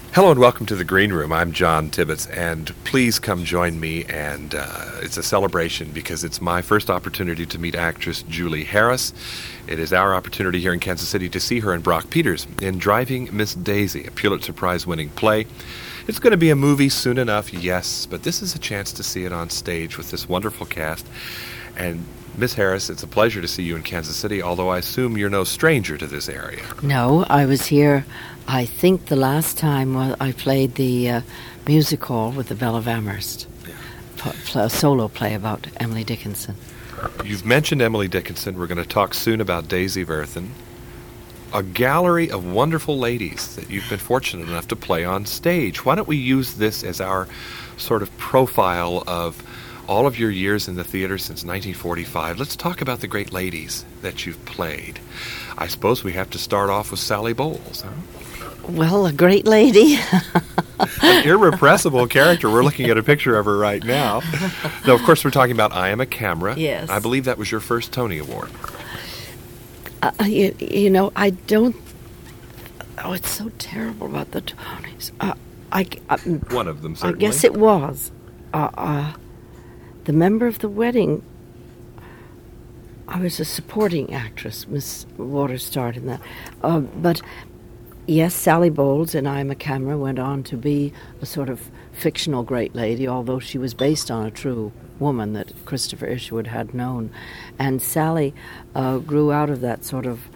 Hello and welcome to the Green Room. I'm John Tibbetts, and please come join me. And it's a celebration because it's my first opportunity to meet actress Julie Harris. It is our opportunity here in Kansas City to see her and Brock Peters in Driving Miss Daisy, a Pulitzer Prize-winning play. It's going to be a movie soon enough, yes, but this is a chance to see it on stage with this wonderful cast. And Miss Harris, it's a pleasure to see you in Kansas City, although I assume you're no stranger to this area. No, I was here, I think the last time I played the music hall with the Belle of Amherst, a solo play about Emily Dickinson. You've mentioned Emily Dickinson. We're going to talk soon about Daisy Verthen. A gallery of wonderful ladies that you've been fortunate enough to play on stage. Why don't we use this as our sort of profile of all of your years in the theater since 1945. Let's talk about the great ladies that you've played. I suppose we have to start off with Sally Bowles, huh? Well, a great lady. An irrepressible character. We're looking at a picture of her right now. Now, of course, we're talking about I Am a Camera. Yes. I believe that was your first Tony Award. I don't... Oh, it's so terrible about the Tonys. One of them, certainly. I guess it was. The member of the wedding, I was a supporting actress. Miss Waters starred in that. But, yes, Sally Bowles in I Am a Camera went on to be a sort of fictional great lady, although she was based on a true woman that Christopher Isherwood had known. And Sally grew out of that sort of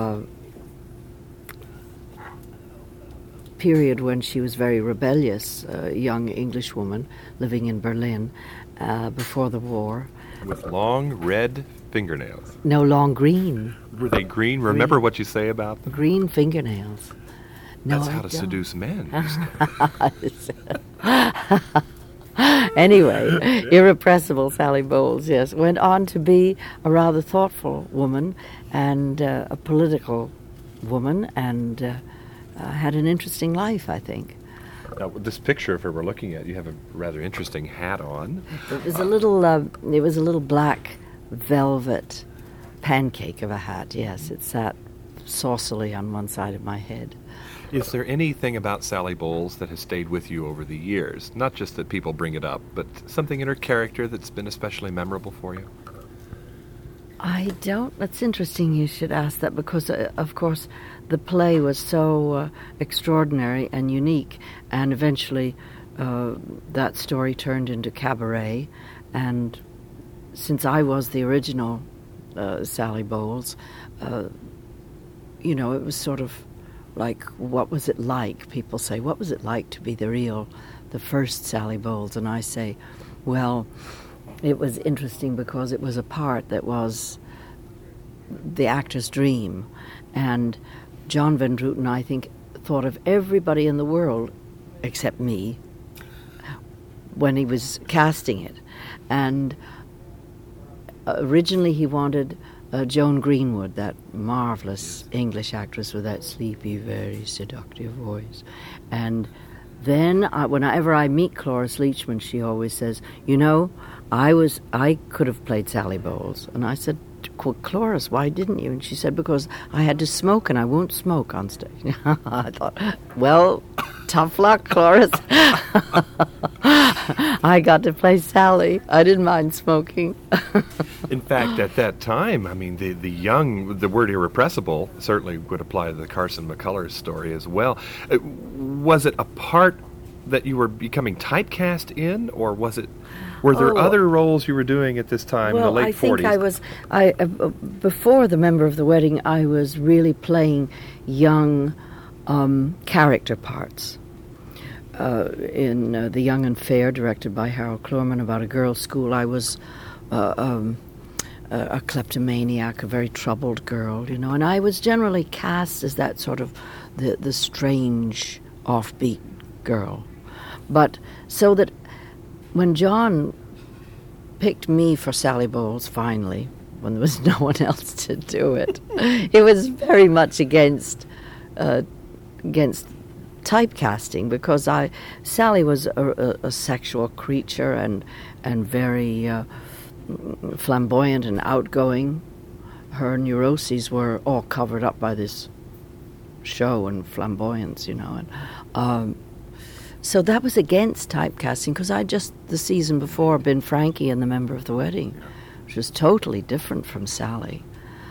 period when she was very rebellious, a young English woman living in Berlin before the war. With long red fingernails. No, long green. Were they green? Remember what you say about them? Green fingernails. No, That's how to seduce men. Anyway, irrepressible Sally Bowles, yes, went on to be a rather thoughtful woman and a political woman and had an interesting life, I think. Now, this picture of her we're looking at, you have a rather interesting hat on. It was a little black velvet pancake of a hat, yes. It sat saucily on one side of my head. Is there anything about Sally Bowles that has stayed with you over the years? Not just that people bring it up, but something in her character that's been especially memorable for you? I don't. That's interesting you should ask that because, of course, the play was so extraordinary and unique, and eventually that story turned into cabaret. And since I was the original Sally Bowles, it was sort of like, what was it like? People say, what was it like to be the first Sally Bowles? And I say, well, it was interesting because it was a part that was the actor's dream. And John Van Druten, I think, thought of everybody in the world except me when he was casting it. And originally he wanted Joan Greenwood, that marvelous English actress with that sleepy, very seductive voice. And then whenever I meet Cloris Leachman, she always says, I could have played Sally Bowles. And I said, Cloris, why didn't you? And she said, because I had to smoke and I won't smoke on stage. I thought, well, tough luck, Cloris. I got to play Sally. I didn't mind smoking. In fact, at that time, I mean, the word irrepressible certainly would apply to the Carson McCullers story as well. Was it a part that you were becoming typecast in, or were there other roles you were doing at this time in the late 40s? I think before The Member of the Wedding, I was really playing young character parts. In The Young and Fair, directed by Harold Clurman, about a girls' school, I was a kleptomaniac, a very troubled girl, and I was generally cast as that sort of the strange, offbeat girl. But so that when John picked me for Sally Bowles, finally, when there was no one else to do it, it was very much against typecasting, because Sally was a sexual creature and very flamboyant and outgoing. Her neuroses were all covered up by this show and flamboyance, and so that was against typecasting, because I'd just the season before been Frankie in The Member of the Wedding, which was totally different from Sally.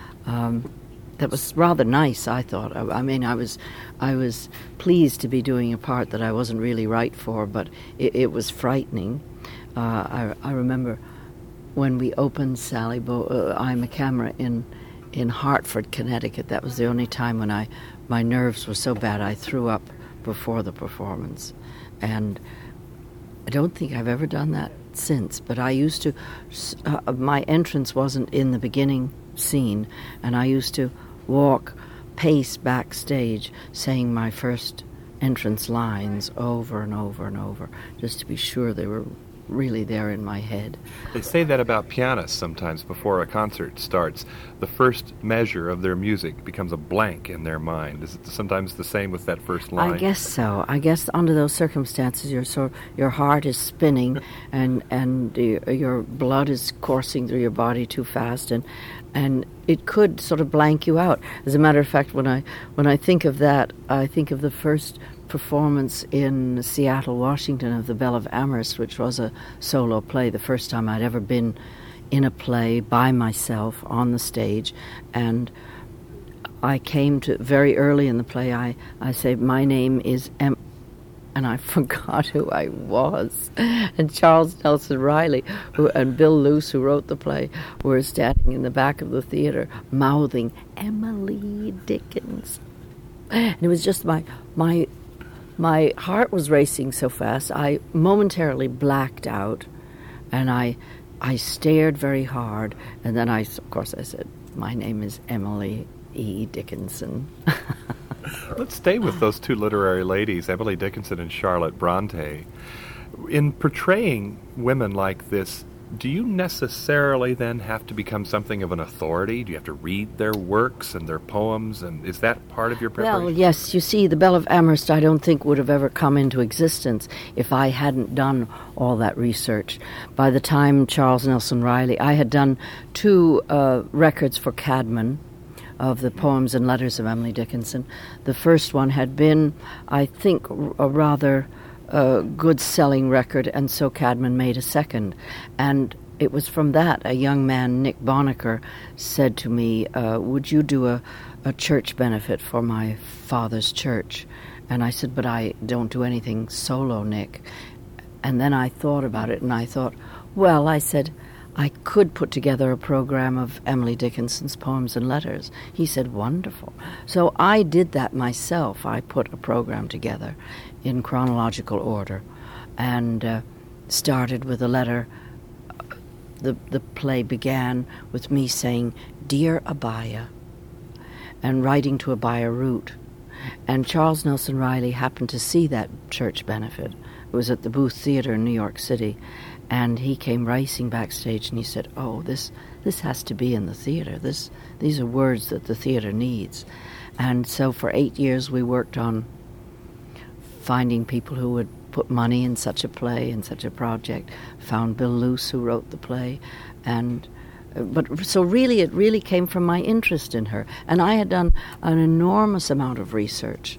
That was rather nice, I thought. I mean, I was pleased to be doing a part that I wasn't really right for, but it was frightening. I remember when we opened Sally I'm a Camera in Hartford, Connecticut. That was the only time when my nerves were so bad I threw up before the performance. And I don't think I've ever done that since, but I used to, my entrance wasn't in the beginning scene, and I used to pace backstage saying my first entrance lines over and over and over, just to be sure they were really there in my head. They say that about pianists sometimes before a concert starts. The first measure of their music becomes a blank in their mind. Is it sometimes the same with that first line? I guess so. I guess under those circumstances, your heart is spinning and your blood is coursing through your body too fast, and it could sort of blank you out. As a matter of fact, when I think of that, I think of the first performance in Seattle, Washington, of The Belle of Amherst, which was a solo play, the first time I'd ever been in a play by myself on the stage. And I came to, very early in the play, I say, my name is and I forgot who I was. And Charles Nelson Riley and Bill Luce, who wrote the play, were standing in the back of the theater mouthing, Emily Dickinson. And it was just my heart was racing so fast, I momentarily blacked out, and I stared very hard, and then I said, my name is Emily E. Dickinson. Let's stay with those two literary ladies, Emily Dickinson and Charlotte Bronte. In portraying women like this, do you necessarily then have to become something of an authority? Do you have to read their works and their poems? And is that part of your preparation? Well, yes. You see, The Belle of Amherst I don't think would have ever come into existence if I hadn't done all that research. By the time Charles Nelson Riley, I had done 2 records for Cadman of the poems and letters of Emily Dickinson. The first one had been, I think, a rather good selling record, and so Cadman made a second. And it was from that a young man, Nick Bonacker, said to me, would you do a church benefit for my father's church? And I said, but I don't do anything solo, Nick. And then I thought about it, and I thought, well, I said, I could put together a program of Emily Dickinson's poems and letters. He said, wonderful. So I did that myself. I put a program together in chronological order and started with a letter. The play began with me saying, Dear Abaya, and writing to Abaya Root. And Charles Nelson Riley happened to see that church benefit. It was at the Booth Theater in New York City. And he came racing backstage and he said, oh, this has to be in the theater. These are words that the theater needs. And so for 8 years we worked on finding people who would put money in such a play, in such a project. Found Bill Luce, who wrote the play. But so really, it really came from my interest in her. And I had done an enormous amount of research.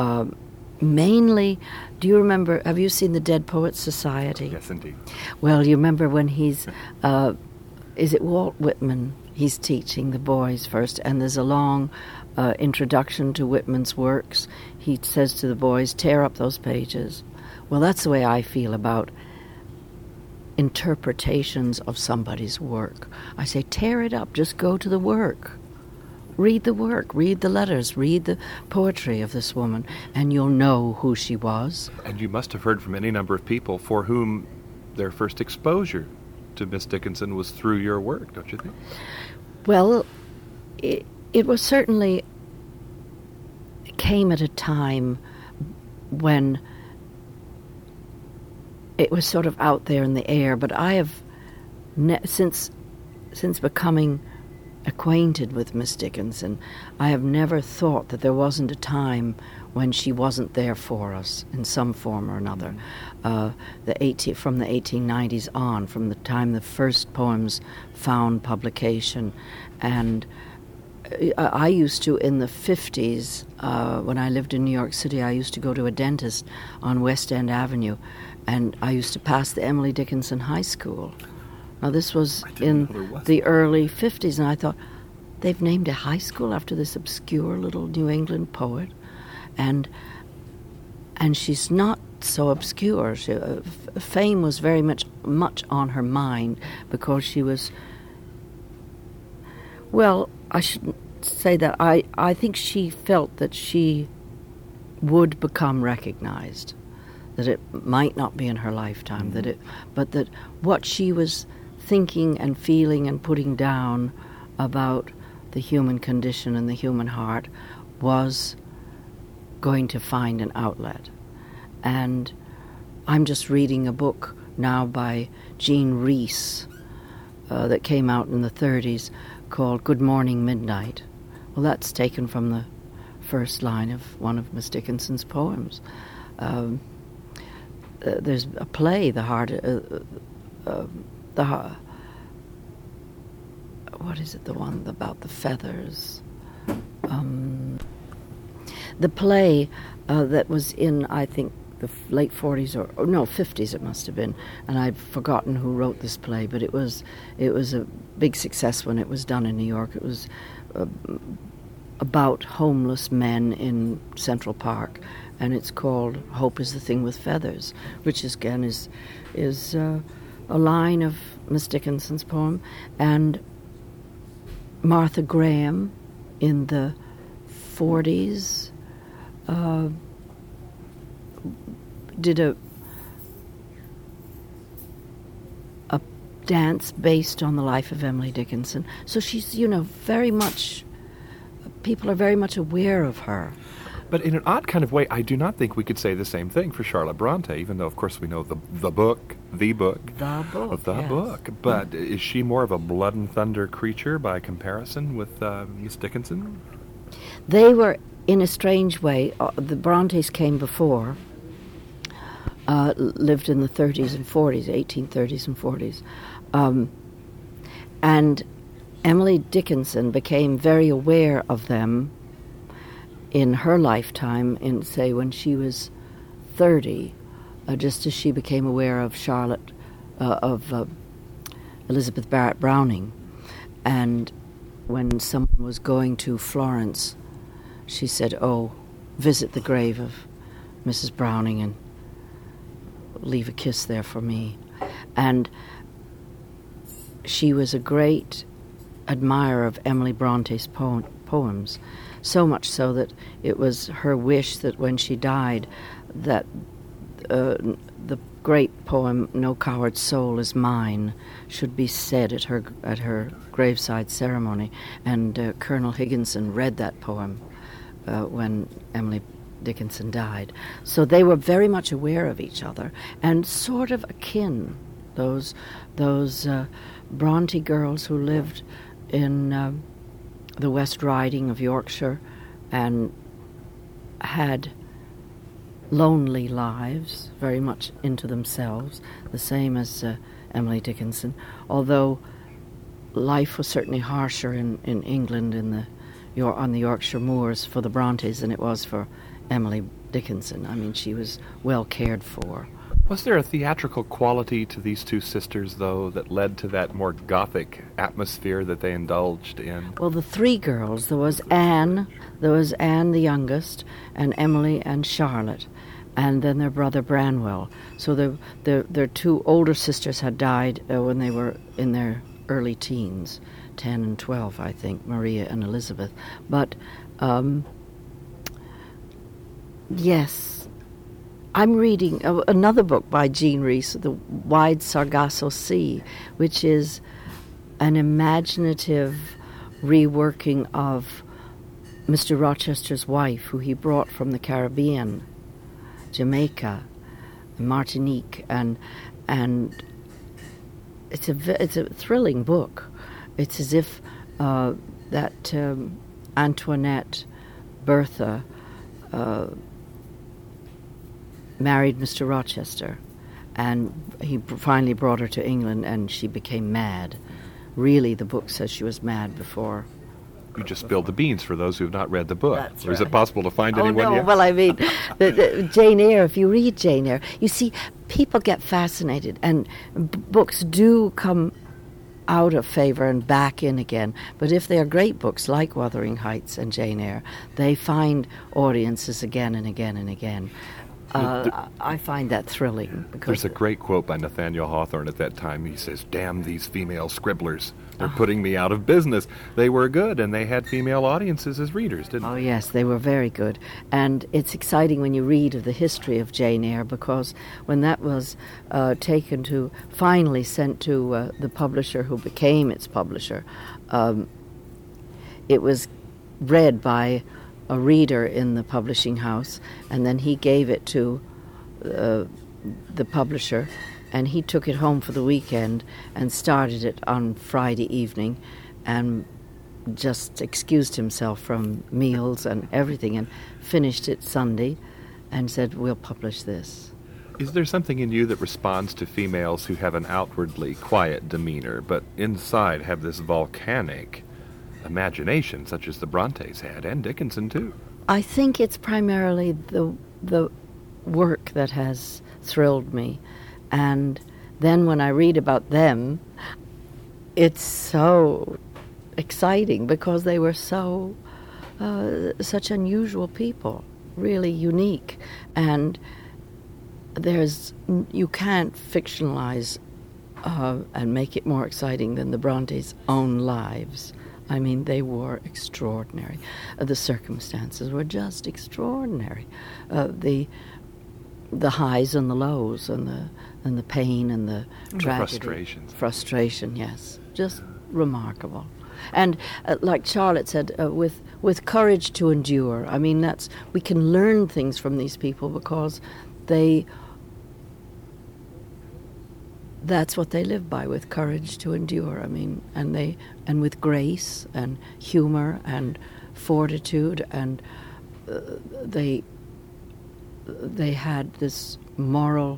Mainly, do you remember, have you seen the Dead Poets Society? Yes, indeed. Well, you remember when he's, is it Walt Whitman? He's teaching the boys first, and there's a long introduction to Whitman's works. He says to the boys, tear up those pages. Well, that's the way I feel about interpretations of somebody's work. I say, tear it up, just go to the work. Read the work, read the letters, read the poetry of this woman, and you'll know who she was. And you must have heard from any number of people for whom their first exposure to Miss Dickinson was through your work, don't you think? Well, it was certainly came at a time when it was sort of out there in the air, but I have, since becoming acquainted with Miss Dickinson, I have never thought that there wasn't a time when she wasn't there for us in some form or another. From the 1890s on, from the time the first poems found publication, and I used to, in the 50s, when I lived in New York City, I used to go to a dentist on West End Avenue, and I used to pass the Emily Dickinson High School. Now, this was in the early 50s, and I thought, they've named a high school after this obscure little New England poet, and she's not so obscure. Fame was very much on her mind because she was, well, I shouldn't say that. I think she felt that she would become recognized, that it might not be in her lifetime, but that what she was thinking and feeling and putting down about the human condition and the human heart was going to find an outlet. And I'm just reading a book now by Jean Rhys that came out in the 30s called Good Morning Midnight. Well, that's taken from the first line of one of Miss Dickinson's poems. There's a play, what is it, the one about the feathers? The play that was in, I think, the late 40s or no, 50s it must have been, and I've forgotten who wrote this play, but it was a big success when it was done in New York. It was about homeless men in Central Park, and it's called Hope is the Thing with Feathers, which again is a line of Miss Dickinson's poem. And Martha Graham in the 40s did a dance based on the life of Emily Dickinson. So she's, very much, people are very much aware of her. But in an odd kind of way, I do not think we could say the same thing for Charlotte Bronte, even though, of course, we know the book. But is she more of a blood and thunder creature by comparison with Miss Dickinson? They were, in a strange way, the Brontes came before, lived in the 30s and 40s, 1830s and 40s. And Emily Dickinson became very aware of them in her lifetime, in, say, when she was 30, just as she became aware of Elizabeth Barrett Browning. And when someone was going to Florence, she said, visit the grave of Mrs. Browning and leave a kiss there for me. And she was a great admirer of Emily Bronte's poems, so much so that it was her wish that when she died, that the great poem "No Coward Soul Is Mine" should be said at her graveside ceremony. And Colonel Higginson read that poem when Emily Dickinson died. So they were very much aware of each other and sort of akin. Those Bronte girls who lived in the West Riding of Yorkshire and had lonely lives, very much into themselves, the same as Emily Dickinson, although life was certainly harsher in England on the Yorkshire moors for the Brontes than it was for Emily Dickinson. I mean, she was well cared for. Was there a theatrical quality to these two sisters, though, that led to that more Gothic atmosphere that they indulged in? Well, the three girls, there was Anne the youngest, and Emily and Charlotte, and then their brother Branwell. So their two older sisters had died when they were in their early teens, 10 and 12, I think, Maria and Elizabeth. But, yes, I'm reading another book by Jean Rhys, The Wide Sargasso Sea, which is an imaginative reworking of Mr. Rochester's wife, who he brought from the Caribbean, Jamaica, Martinique, and it's a thrilling book. It's as if that Antoinette Bertha married Mr. Rochester, and he finally brought her to England, and she became mad. Really, the book says she was mad before You just spilled the beans for those who have not read the book. That's or is it right. possible to find Oh, anyone no. yet? Well, I mean, the Jane Eyre, if you read Jane Eyre, you see, people get fascinated, and books do come out of favor and back in again. But if they are great books like Wuthering Heights and Jane Eyre, they find audiences again and again and again. I find that thrilling. Because There's a great quote by Nathaniel Hawthorne at that time. He says, "Damn these female scribblers. They're putting me out of business." They were good, and they had female audiences as readers, didn't Oh, they? yes, they were very good. And it's exciting when you read of the history of Jane Eyre, because when that was finally sent to the publisher who became its publisher, it was read by a reader in the publishing house, and then he gave it to the publisher, and he took it home for the weekend and started it on Friday evening and just excused himself from meals and everything and finished it Sunday and said, "We'll publish this." Is there something in you that responds to females who have an outwardly quiet demeanor, but inside have this volcanic imagination, such as the Brontes had, and Dickinson too? I think it's primarily the work that has thrilled me. And then when I read about them, it's so exciting because they were so such unusual people, really unique. And you can't fictionalize and make it more exciting than the Brontes' own lives. I mean, they were extraordinary. The circumstances were just extraordinary. The highs and the lows, and the pain and the tragedy. Frustration, yes, just remarkable. And like Charlotte said, with courage to endure. I mean, we can learn things from these people because that's what they live by, with courage to endure. I mean, and with grace and humor and fortitude, and they had this moral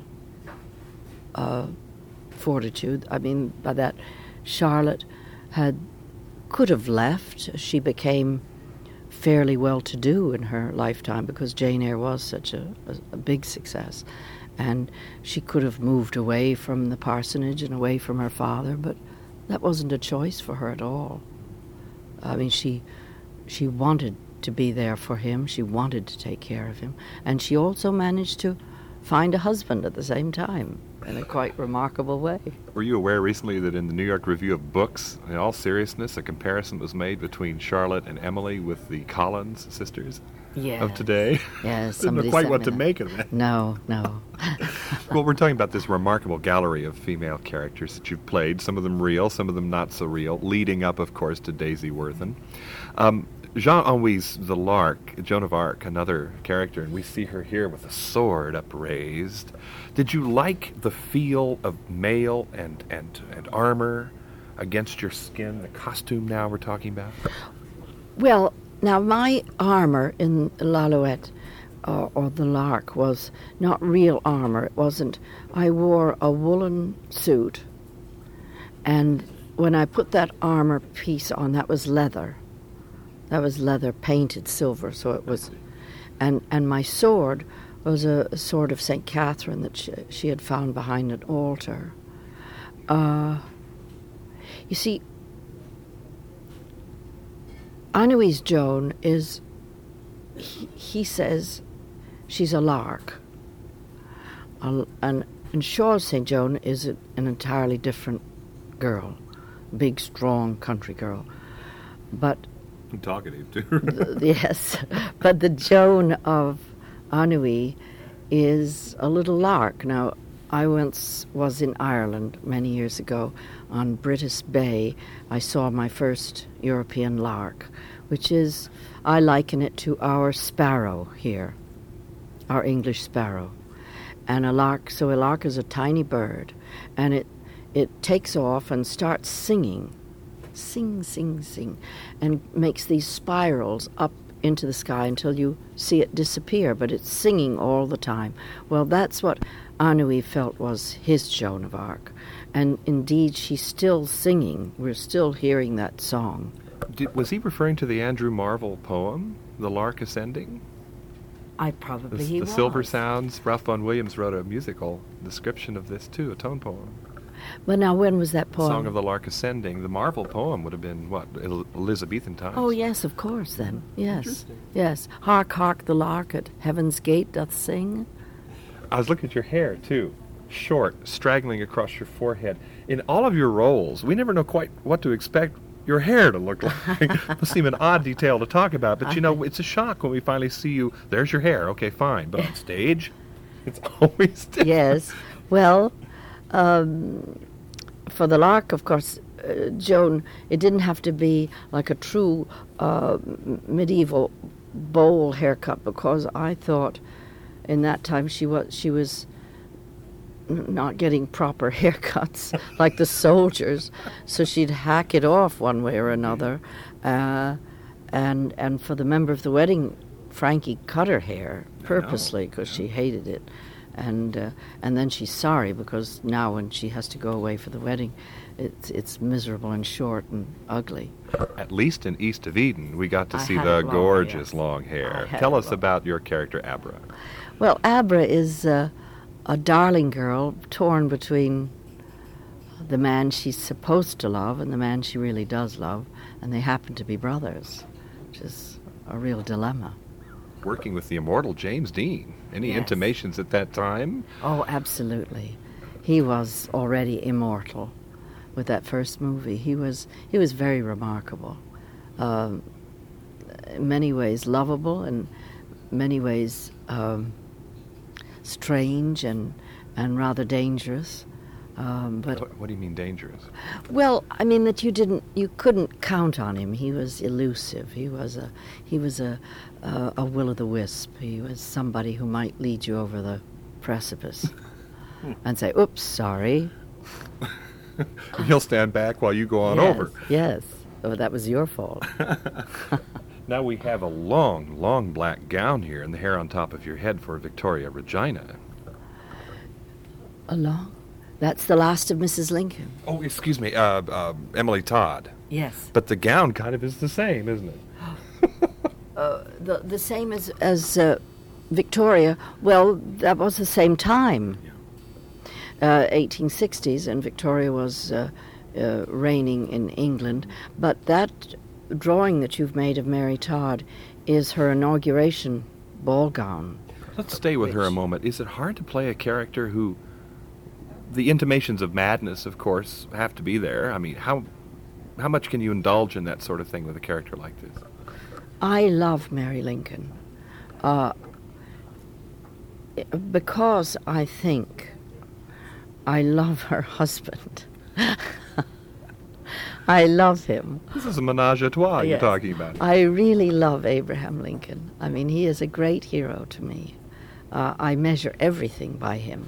fortitude. I mean, by that, Charlotte could have left. She became fairly well-to-do in her lifetime because Jane Eyre was such a big success. And she could have moved away from the parsonage and away from her father, but that wasn't a choice for her at all. I mean, she wanted to be there for him. She wanted to take care of him. And she also managed to find a husband at the same time in a quite remarkable way. Were you aware recently that in the New York Review of Books, in all seriousness, a comparison was made between Charlotte and Emily with the Collins sisters? Yes. Of today? Yes. Didn't know quite what to make of it. No. Well, we're talking about this remarkable gallery of female characters that you've played, some of them real, some of them not so real, leading up, of course, to Daisy Wortham. Jean-Henri's The Lark, Joan of Arc, another character, and we see her here with a sword upraised. Did you like the feel of mail and armor against your skin, the costume now we're talking about? Well, now my armor in L'Alouette or the Lark was not real armor. It wasn't. I wore a woolen suit, and when I put that armor piece on, that was leather. That was leather painted silver, so it was, and my sword was a sword of St. Catherine that she had found behind an altar. You see, Anouilh's Joan is, he says she's a lark. And Shaw's St. Joan is an entirely different girl, big, strong country girl. But talkative, too. yes, but the Joan of Anouilh is a little lark. Now, I once was in Ireland many years ago on Britis Bay. I saw my first European lark, which is, I liken it to our sparrow here, our English sparrow. And a lark is a tiny bird, and it takes off and starts singing. Sing, sing, sing, and makes these spirals up into the sky until you see it disappear, but it's singing all the time. Well, that's what Anouilh felt was his Joan of Arc. And indeed, she's still singing. We're still hearing that song. Was he referring to the Andrew Marvell poem, The Lark Ascending? He The was. Silver Sounds. Ralph Vaughan Williams wrote a musical description of this too, a tone poem. Well, now, when was that poem? Song of the Lark Ascending. The Marvell poem would have been, what, Elizabethan times? Oh, yes, of course, then. Yes. Interesting. Yes. Hark, hark, the lark at heaven's gate doth sing. I was looking at your hair, too. Short, straggling across your forehead. In all of your roles, we never know quite what to expect your hair to look like. It must seem an odd detail to talk about, but, it's a shock when we finally see you. There's your hair. Okay, fine. But on stage, it's always different. Yes. Well, for the lark, of course, Joan, it didn't have to be like a true medieval bowl haircut, because I thought in that time she was not getting proper haircuts like the soldiers, so she'd hack it off one way or another, and for the member of the wedding, Frankie cut her hair purposely because she hated it, and then she's sorry because now when she has to go away for the wedding, it's miserable and short and ugly. At least in East of Eden, we got to see had the it long, gorgeous yes. long hair. I had Tell it us long. about your character, Abra. Well, Abra is a darling girl torn between the man she's supposed to love and the man she really does love, and they happen to be brothers, which is a real dilemma. Working with the immortal James Dean. Any Yes. intimations at that time? Oh, absolutely. He was already immortal with that first movie. He was very remarkable. In many ways lovable, and many ways strange and rather dangerous. But What do you mean dangerous? well, I mean that you couldn't count on him. He was elusive. He was a will-o'-the-wisp. He was somebody who might lead you over the precipice and say, "Oops, sorry." He'll stand back while you go on Yes, over. Yes. Oh, that was your fault. Now we have a long, long black gown here and the hair on top of your head for Victoria Regina. Along. That's the last of Mrs. Lincoln. Oh, excuse me, Emily Todd. Yes. But the gown kind of is the same, isn't it? The same as Victoria. Well, that was the same time. 1860s, and Victoria was reigning in England. But that drawing that you've made of Mary Todd is her inauguration ball gown. Let's stay with her a moment. Is it hard to play a character who... The intimations of madness, of course, have to be there. I mean, how much can you indulge in that sort of thing with a character like this? I love Mary Lincoln because I think I love her husband. I love him. This is a menage a trois you're Yes. talking about. I really love Abraham Lincoln. I mean, he is a great hero to me. I measure everything by him.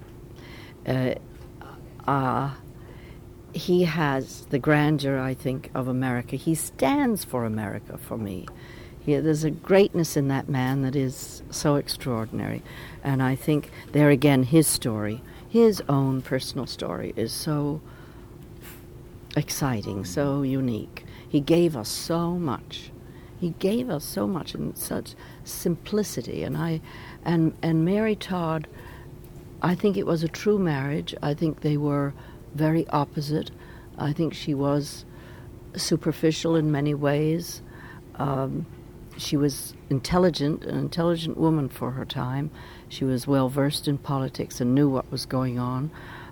He has the grandeur, I think, of America. He stands for America for me. There's a greatness in that man that is so extraordinary. And I think there again, his story, his own personal story, is so exciting, so unique. He gave us so much. He gave us so much in such simplicity. And Mary Todd, I think it was a true marriage. I think they were very opposite. I think she was superficial in many ways. She was intelligent, an intelligent woman for her time. She was well versed in politics and knew what was going on.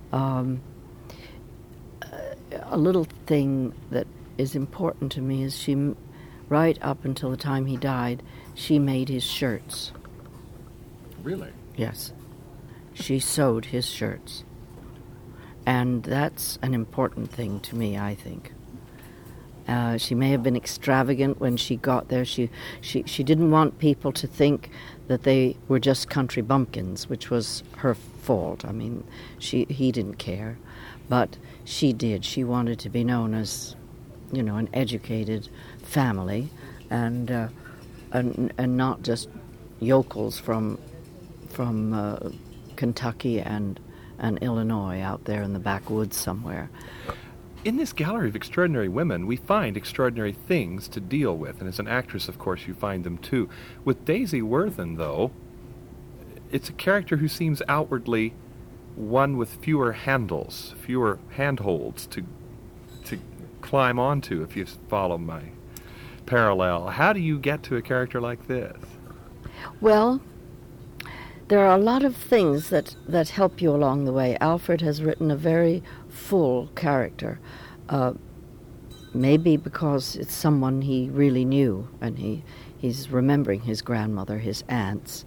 A little thing that is important to me is she, right up until the time he died, she made his shirts. Really? Yes. She sewed his shirts. And that's an important thing to me, I think. She may have been extravagant when she got there. She didn't want people to think that they were just country bumpkins, which was her fault. I mean, he didn't care. But she did. She wanted to be known as, an educated family and not just yokels from Kentucky and Illinois out there in the backwoods somewhere. In this gallery of extraordinary women, we find extraordinary things to deal with, and as an actress, of course, you find them too. With Daisy Worthen, though, it's a character who seems outwardly one with fewer handles, fewer handholds to climb onto, if you follow my parallel. How do you get to a character like this? Well, there are a lot of things that help you along the way. Alfred has written a very full character, maybe because it's someone he really knew, and he's remembering his grandmother, his aunts.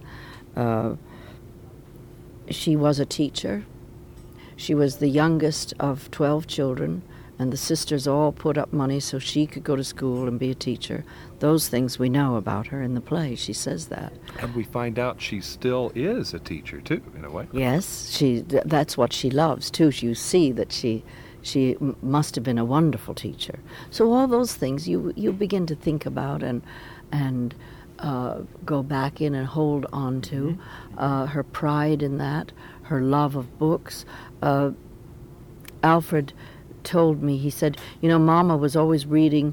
She was a teacher. She was the youngest of 12 children, and the sisters all put up money so she could go to school and be a teacher. Those things we know about her in the play. She says that. And we find out she still is a teacher, too, in a way. Yes, that's what she loves, too. You see that she must have been a wonderful teacher. So all those things you begin to think about and go back in and hold on to. Her pride in that, her love of books. Alfred told me, he said, Mama was always reading,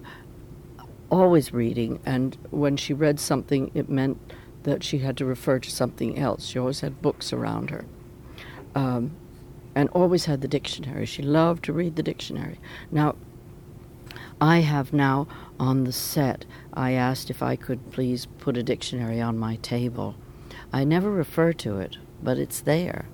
and when she read something, it meant that she had to refer to something else. She always had books around her, and always had the dictionary. She loved to read the dictionary. Now, I have now on the set, I asked if I could please put a dictionary on my table. I never refer to it, but it's there.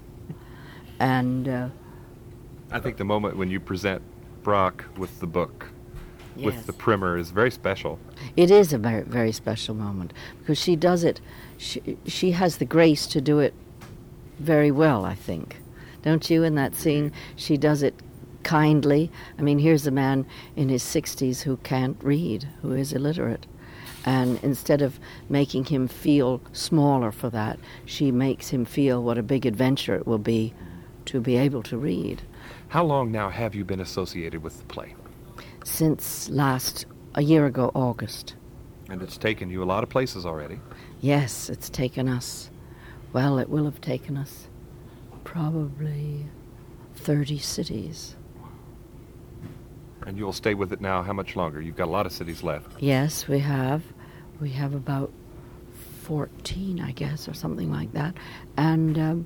And I think the moment when you present Brock with the book, with the primer, is very special. It is a very, very special moment, because she does it, she has the grace to do it very well, I think. Don't you, in that scene? She does it kindly. I mean, here's a man in his 60s who can't read, who is illiterate. And instead of making him feel smaller for that, she makes him feel what a big adventure it will be to be able to read. How long now have you been associated with the play? Since a year ago, August. And it's taken you a lot of places already. Yes, it's taken us, well, it will have taken us probably 30 cities. And you'll stay with it now how much longer? You've got a lot of cities left. Yes, we have. We have about 14, I guess, or something like that. And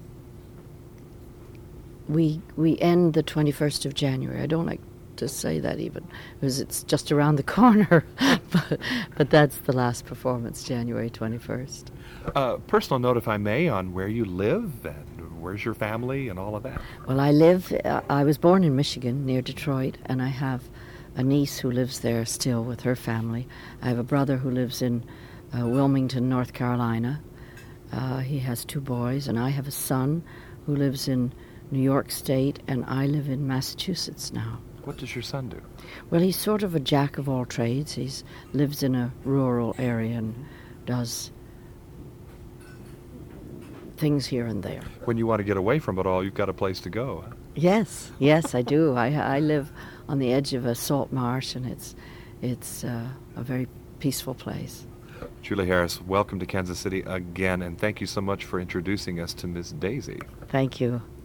we end the 21st of January. I don't like to say that even, because it's just around the corner. but that's the last performance, January 21st. Personal note, if I may, on where you live and where's your family and all of that. Well, I was born in Michigan, near Detroit, and I have a niece who lives there still with her family. I have a brother who lives in Wilmington, North Carolina. He has 2 boys, and I have a son who lives in New York State, and I live in Massachusetts now. What does your son do? Well, he's sort of a jack of all trades. He lives in a rural area and does things here and there. When you want to get away from it all, you've got a place to go. Huh? Yes, I do. I live on the edge of a salt marsh, and it's a very peaceful place. Julie Harris, welcome to Kansas City again, and thank you so much for introducing us to Miss Daisy. Thank you.